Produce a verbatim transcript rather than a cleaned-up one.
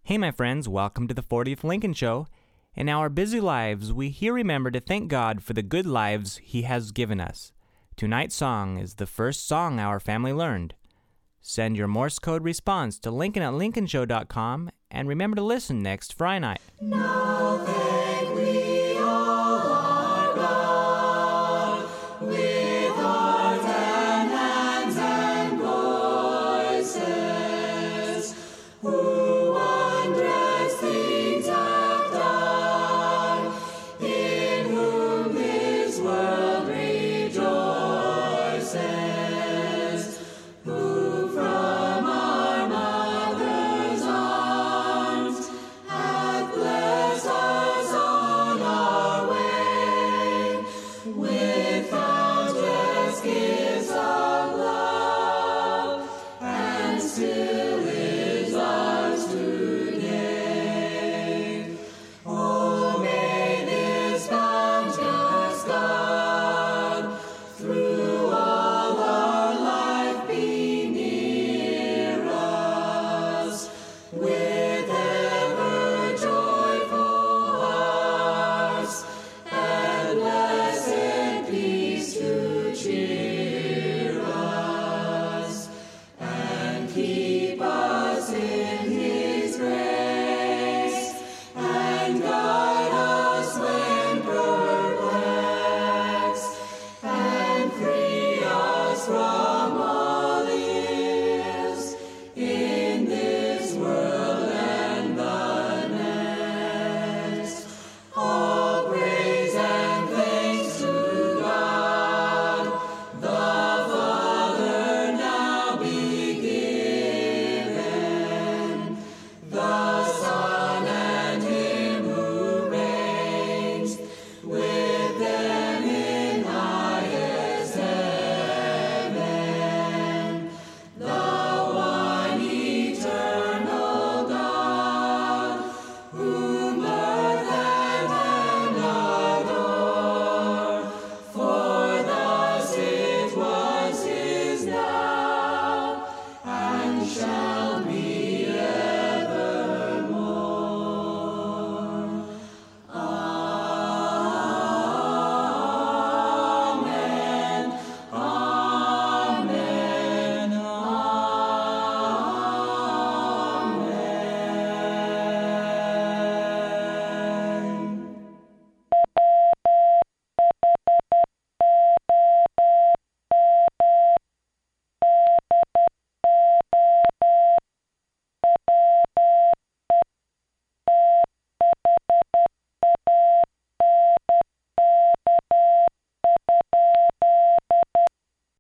Hey, my friends, welcome to the fortieth Lincoln Show. In our busy lives, we here remember to thank God for the good lives He has given us. Tonight's song is the first song our family learned. Send your Morse code response to Lincoln at lincoln show dot com and remember to listen next Friday night. Now thank we all our God with hearts and hands and voices, who wondrous things have done, in whom this world rejoices, who from our mother's arms hath blessed us on our way with countless gifts of love, and still is ours today. Oh, may this bounteous God through all our life be near us, with